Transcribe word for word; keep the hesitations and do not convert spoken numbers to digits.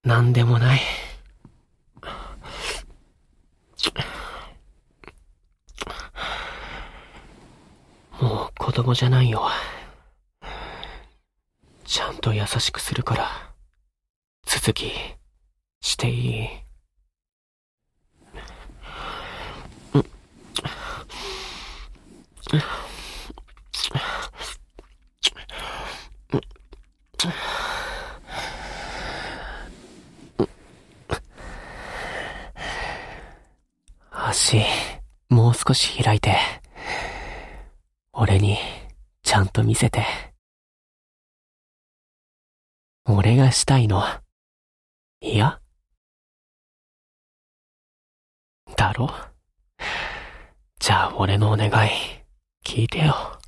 なんでもない。もう子供じゃないよ。ちゃんと優しくするから、続き、していい？足、もう少し開いて。俺に、ちゃんと見せて。俺がしたいの。いや？だろ？じゃあ俺のお願い、聞いてよ。